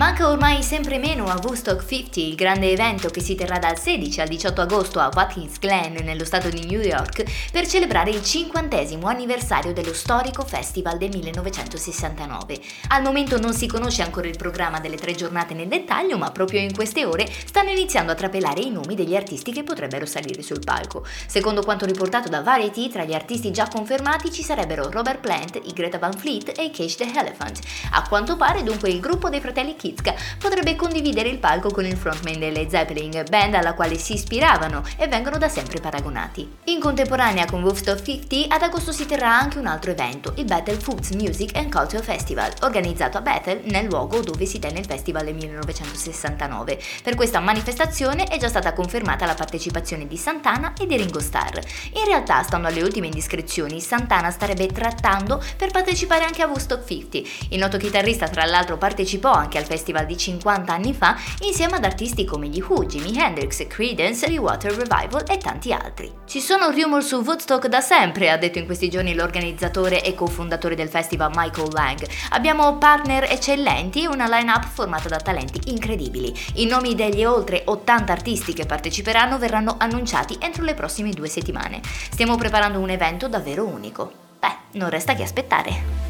Manca ormai sempre meno a Woodstock 50, il grande evento che si terrà dal 16 al 18 agosto a Watkins Glen, nello stato di New York, per celebrare il 50° anniversario dello storico festival del 1969. Al momento non si conosce ancora il programma delle 3 giornate nel dettaglio, ma proprio in queste ore stanno iniziando a trapelare i nomi degli artisti che potrebbero salire sul palco. Secondo quanto riportato da Variety, tra gli artisti già confermati ci sarebbero Robert Plant, i Greta Van Fleet e i Cage the Elephant. A quanto pare, dunque, il gruppo dei fratelli Kitzka potrebbe condividere il palco con il frontman dei Led Zeppelin, band alla quale si ispiravano e vengono da sempre paragonati. In contemporanea con Woodstock 50, ad agosto si terrà anche un altro evento, il Bethel Foods Music and Culture Festival, organizzato a Bethel, nel luogo dove si tenne il festival del 1969. Per questa manifestazione è già stata confermata la partecipazione di Santana e di Ringo Starr. In realtà, stando alle ultime indiscrezioni, Santana starebbe trattando per partecipare anche a Woodstock 50. Il noto chitarrista, tra l'altro, partecipò anche al festival di 50 anni fa insieme ad artisti come gli Who, Jimi Hendrix, Creedence, The Water Revival e tanti altri. Ci sono rumor su Woodstock da sempre, ha detto in questi giorni l'organizzatore e cofondatore del festival Michael Lang. Abbiamo partner eccellenti e una line-up formata da talenti incredibili. I nomi degli oltre 80 artisti che parteciperanno verranno annunciati entro le prossime 2 settimane. Stiamo preparando un evento davvero unico. Non resta che aspettare.